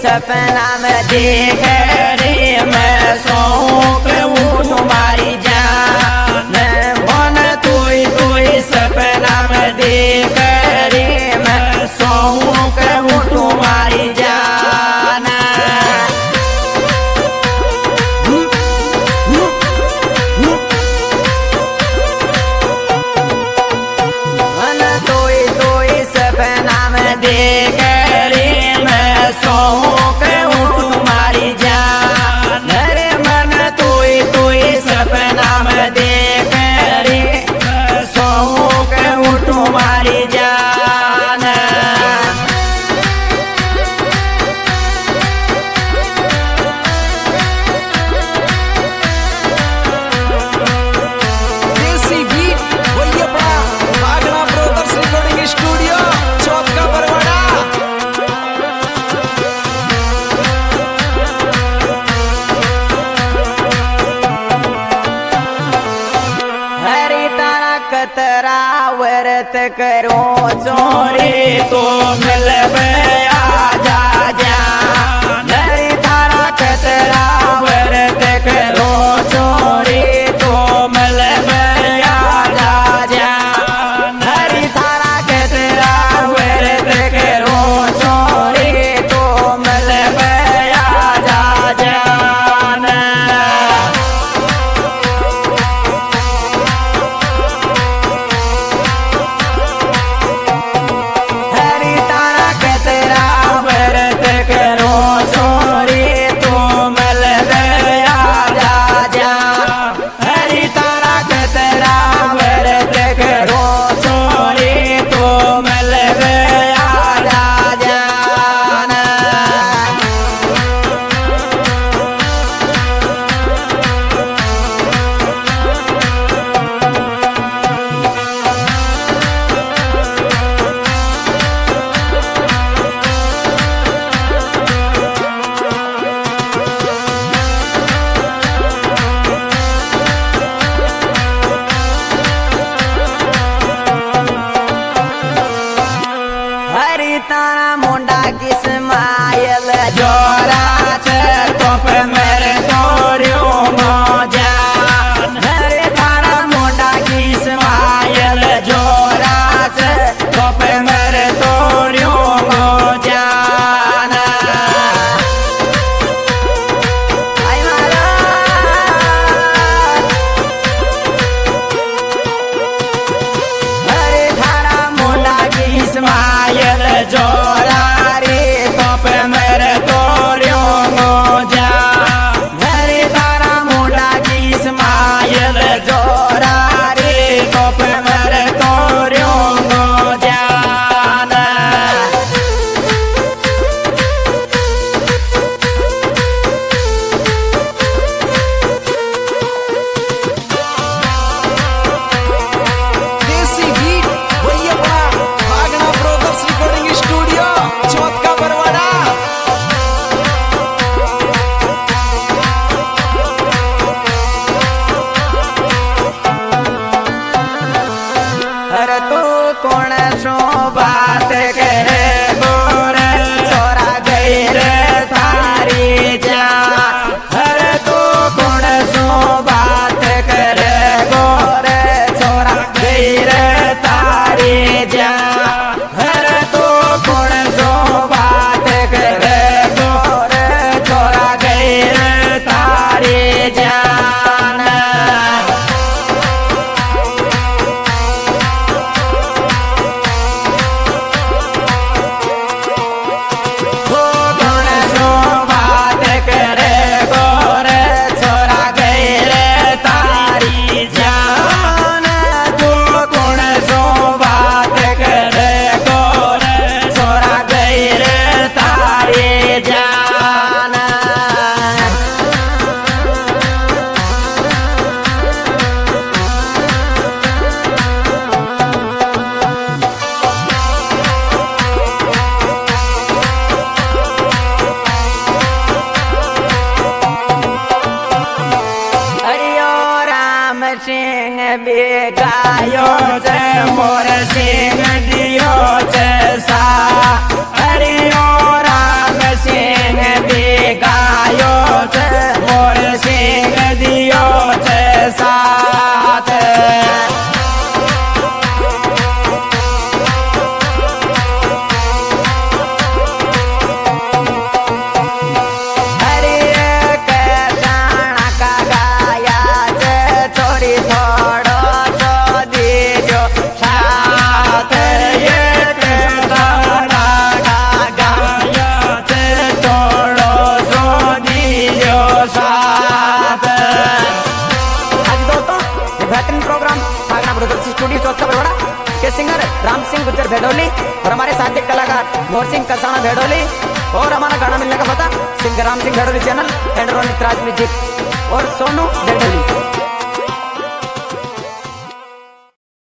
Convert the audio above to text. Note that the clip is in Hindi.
सपना में देख रे मैं सोऊं कहूँ तुम्हारी जान मन तोई सपना में देख रे मैं सोऊं कहूँ तुम्हारी जान मन तोई सपना में देख रे मैं सोऊं कहूँ तुम्हारी जान रे मन तोई सपना में देख रे मैं सोऊं कहूँ तुम्हारी जान देसी बीट वही अपना भागना ब्रदर्स रिकॉर्डिंग स्टूडियो चौक का बरवाड़ा। हरी तारा कतरा व्रत करो चोरी तो मिलबे आजा जान हरी तारा कतरा व्रत करो चोरी तो मिलबे आजा जान हरी तारा कतरा व्रत करो चोरी तो मिलबे आजा जान हरी तारा कतरा व्रत करो चोरी तो मिलबे आजा जान हरी तारा कतरा व्रत करो चोरी तो मिलबे आजा जान हरी तारा मुंडा किस मायल जोरा चोप मेरे तोरियो जान हरी तारा मुंडा किस मायल जोरा चोप मेरे तोरियो जान आई मारा हरे थारा मुंडा की इस्माइल जोरा रे कप मेरे तोरियो जा हरे थारा मुंडा की इस्माइल जोरा रे कप मेरे तोरियो जान देसी बीट वही अपना भागना ब्रदर्स रिकॉर्डिंग स्टूडियो चौक का बरवाड़ा। अरे तू कौन सो बात करे गोरे छोरा गई रे थारी जा अरे तू कौन सो बात करे गोरे छोरा गई रे तारी जा अरे तू कौन सो बात करे गोरे छोरा गई रे तारी जान कौन सो बात करे गोरे छोरा गई रे तारी जान तू कौन सो बात करे गोरे छोरा गई रे तारी जान हरियो राम सिंह बेगायो जय मोर सिंह दियो जय सा हरियो राम सिंह साथी कलाकार मोर सिंह कसाना भेड़ोली। और हमारा गाना मिलने का पता Singh Ram Singh Bhedoli channel and Ronit Raj music और सोनू भेड़ोली।